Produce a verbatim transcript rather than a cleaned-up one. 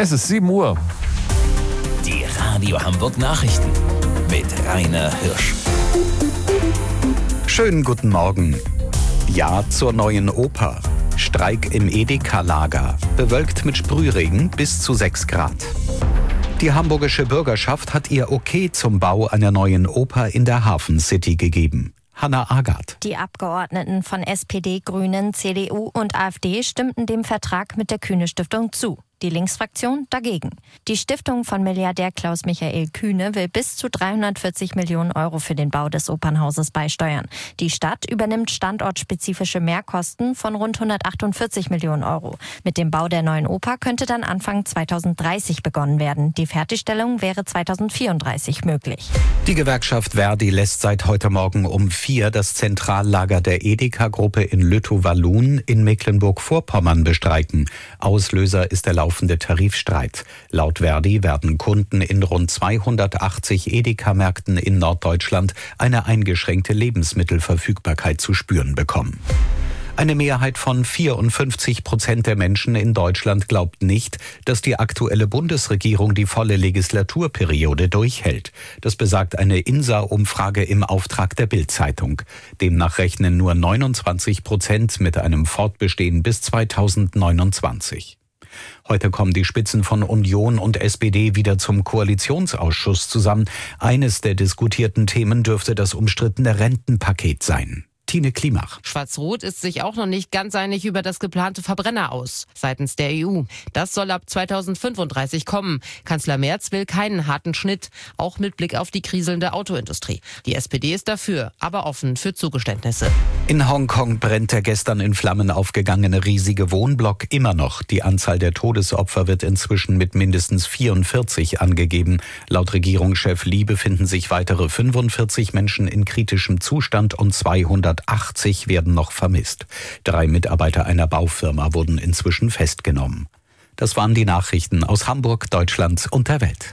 Es ist sieben Uhr. Die Radio Hamburg Nachrichten mit Rainer Hirsch. Schönen guten Morgen. Ja zur neuen Oper. Streik im Edeka-Lager. Bewölkt mit Sprühregen bis zu sechs Grad. Die hamburgische Bürgerschaft hat ihr Okay zum Bau einer neuen Oper in der Hafen City gegeben. Hannah Agath. Die Abgeordneten von S P D, Grünen, C D U und AfD stimmten dem Vertrag mit der Kühne-Stiftung zu. Die Linksfraktion dagegen. Die Stiftung von Milliardär Klaus-Michael Kühne will bis zu dreihundertvierzig Millionen Euro für den Bau des Opernhauses beisteuern. Die Stadt übernimmt standortspezifische Mehrkosten von rund hundertachtundvierzig Millionen Euro. Mit dem Bau der neuen Oper könnte dann Anfang zweitausenddreißig begonnen werden. Die Fertigstellung wäre zweitausendvierunddreißig möglich. Die Gewerkschaft Verdi lässt seit heute Morgen um vier das Zentrallager der Edeka-Gruppe in Lüttow-Wallun in Mecklenburg-Vorpommern bestreiken. Auslöser ist der laufende Tarifstreit. Laut Verdi werden Kunden in rund zweihundertachtzig Edeka-Märkten in Norddeutschland eine eingeschränkte Lebensmittelverfügbarkeit zu spüren bekommen. Eine Mehrheit von vierundfünfzig Prozent der Menschen in Deutschland glaubt nicht, dass die aktuelle Bundesregierung die volle Legislaturperiode durchhält. Das besagt eine INSA-Umfrage im Auftrag der Bild-Zeitung. Demnach rechnen nur neunundzwanzig Prozent mit einem Fortbestehen bis zweitausendneunundzwanzig. Heute kommen die Spitzen von Union und S P D wieder zum Koalitionsausschuss zusammen. Eines der diskutierten Themen dürfte das umstrittene Rentenpaket sein. Tine Klimach. Schwarz-Rot ist sich auch noch nicht ganz einig über das geplante Verbrenner aus seitens der E U. Das soll ab zweitausendfünfunddreißig kommen. Kanzler Merz will keinen harten Schnitt, auch mit Blick auf die kriselnde Autoindustrie. Die S P D ist dafür, aber offen für Zugeständnisse. In Hongkong brennt der gestern in Flammen aufgegangene riesige Wohnblock immer noch. Die Anzahl der Todesopfer wird inzwischen mit mindestens vierundvierzig angegeben. Laut Regierungschef Li befinden sich weitere fünfundvierzig Menschen in kritischem Zustand und zweihundertachtzig werden noch vermisst. Drei Mitarbeiter einer Baufirma wurden inzwischen festgenommen. Das waren die Nachrichten aus Hamburg, Deutschland und der Welt.